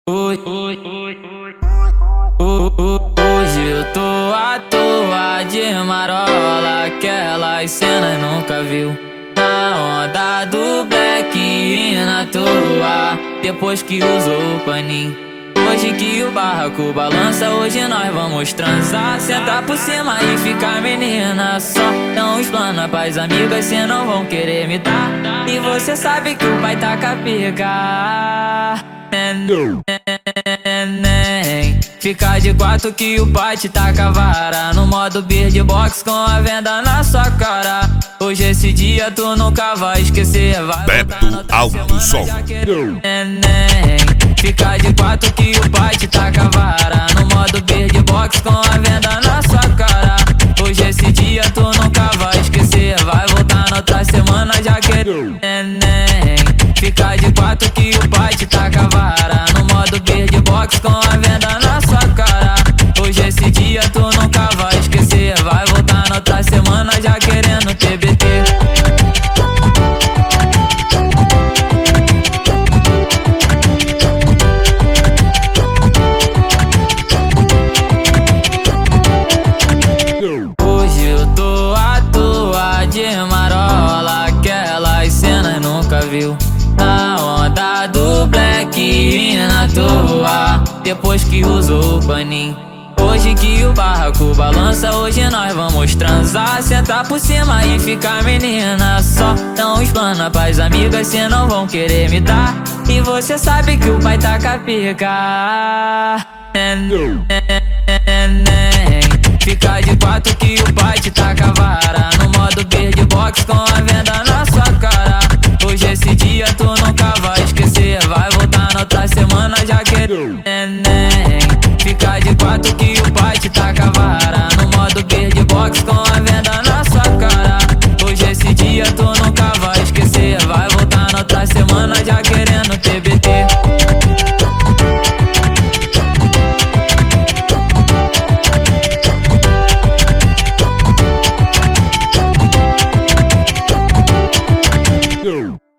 Hoje eu tô à toa de marola, aquelas cenas nunca viu. Na onda do black e na toa, depois que usou o paninho. Hoje que o barraco balança, hoje nós vamos transar. Sentar por cima e ficar menina só. Então os planos pras amigas cê não vão querer me dar. E você sabe que o pai tá com a pica. Fica de quatro que o pai te taca a vara. No modo beatbox com a venda na sua cara. Hoje esse dia tu nunca vai esquecer. Vai Beto Alto Som. Fica de quatro que o pai te taca a vara. No modo beatbox com a venda na sua cara. Hoje esse dia tu nunca vai esquecer. Vai voltar na outra semana já querendo neném. Fica de quatro que o pai te taca a vara. No modo beatbox com a venda na sua cara. Hoje esse dia tu nunca vai esquecer. Vai voltar na outra semana já querendo TBT. Hoje eu tô à toa de marola, aquelas cenas nunca viu. Na onda do black e na toa, depois que usou o paninho. Hoje que o barraco balança, hoje nós vamos transar. Sentar por cima e ficar menina só. Então os planos pras amigas cê não vão querer me dar. E você sabe que o pai tá com a pica. Fica de quatro que o pai te taca a vara. No modo beatbox com a venda na sua cara. Hoje esse dia tu nunca vai esquecer. Vai voltar na outra semana já querendo neném. Fica de quatro que o pai te taca a vara. No modo beatbox com a venda na